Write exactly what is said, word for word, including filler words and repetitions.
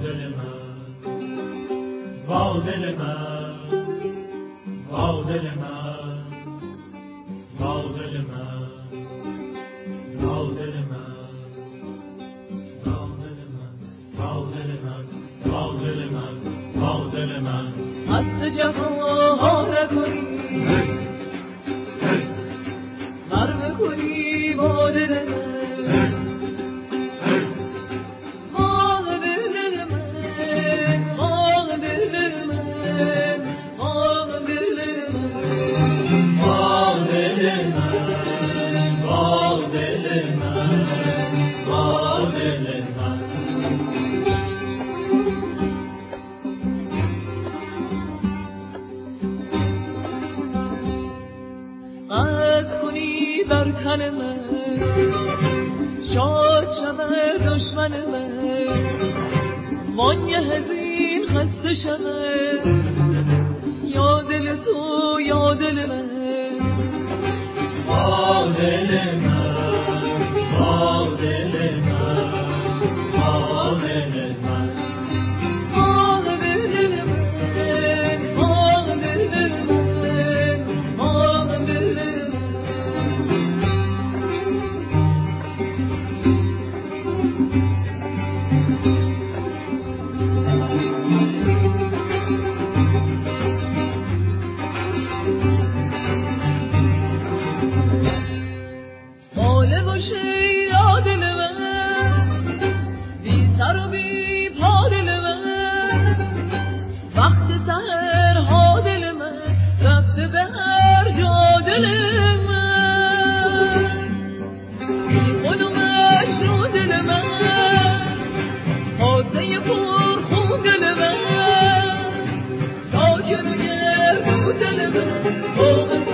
دل من وا دل من وا دل من وا دل من وا دل من وا دل من وا دل من وا دل من حد جهان نکنی مر بکنی با دل من آه دل من آه دل من آه دل من آه دل من آه دل من آه دل من بر تن من شاد شود دشمن من وانگه هزین خسته شود یا دل تو یا دل من با دل من با دل من با دل من آه دل من آه دل من آه دل من Oh,